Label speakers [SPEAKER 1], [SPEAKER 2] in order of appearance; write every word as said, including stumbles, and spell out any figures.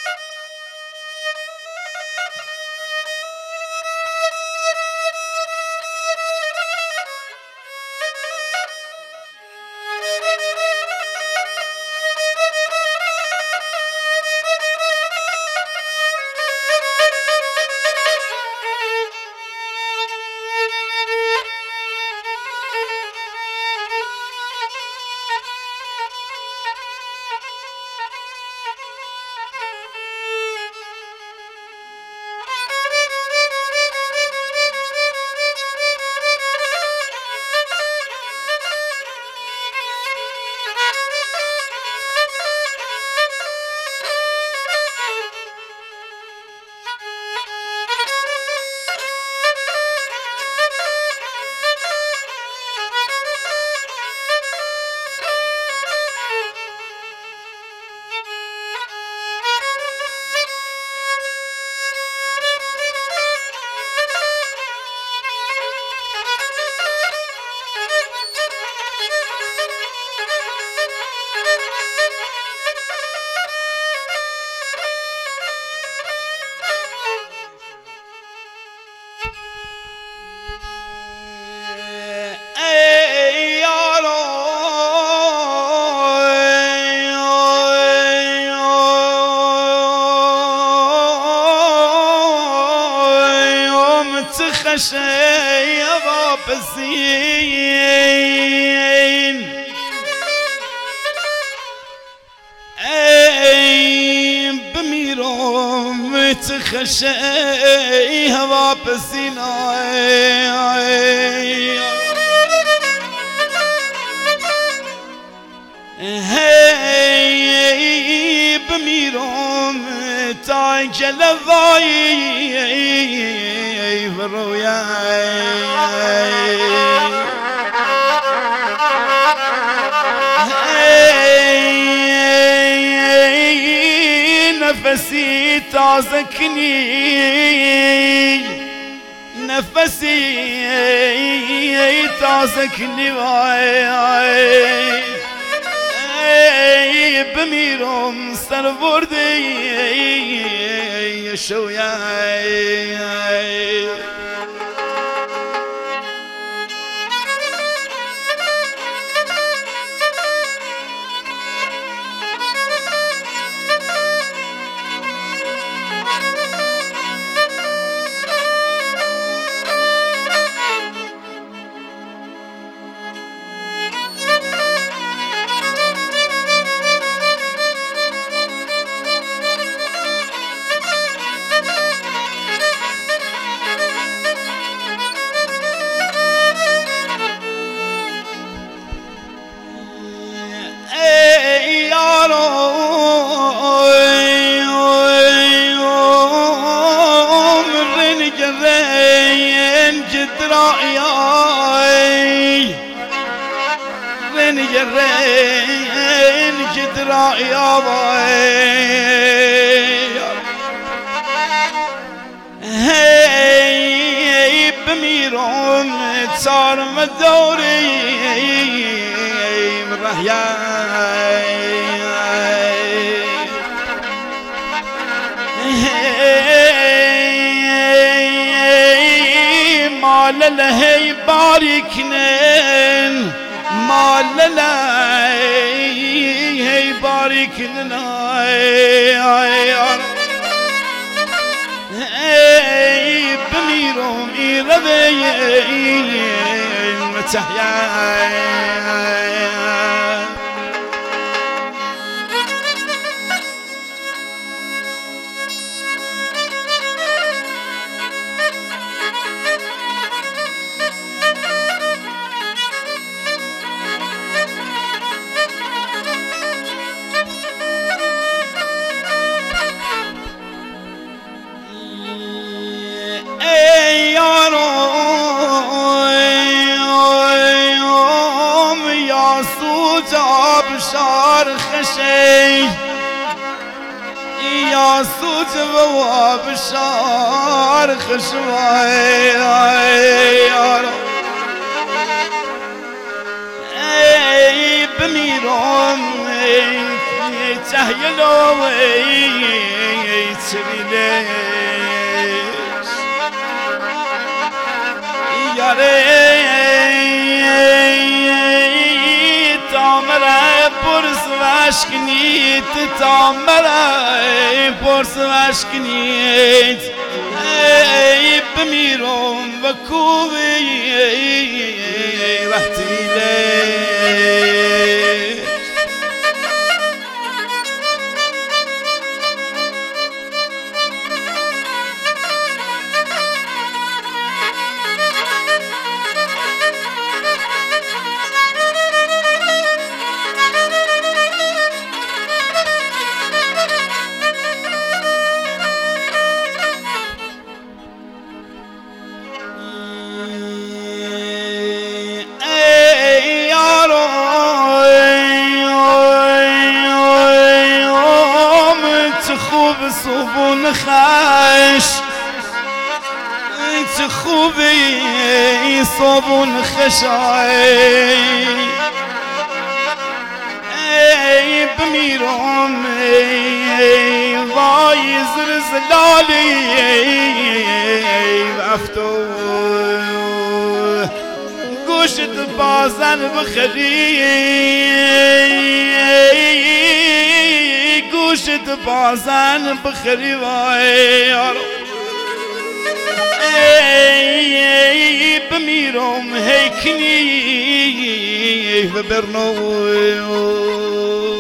[SPEAKER 1] شيبا بزين اي بميرو متخشي هوا بزين هي بميرو متعجل ضاي برويا نفسي تعزكني نفسي تعزكني بميرم سربردي شويا رين جدرا يا باي هي بميرون صار مدوري مرهيا ما لهي باركنن ما للا هي بارك لنا بميرهم يرضين متحيا بشار خشي يا صوت بواب بشار خشواي اي بميرهم تهيلوي ليش يا ريت تعمل برس واشكنيت تعمل برس واشكنيت بميرهم وكوبي رحتي ليش صوبون خاش تخوبي صوبون خشاي اي بميرهم واي زلزلالي افتو قوشت بازن بخلي قوشت بازن بخري واي اي بميرهم هيكني ببرنو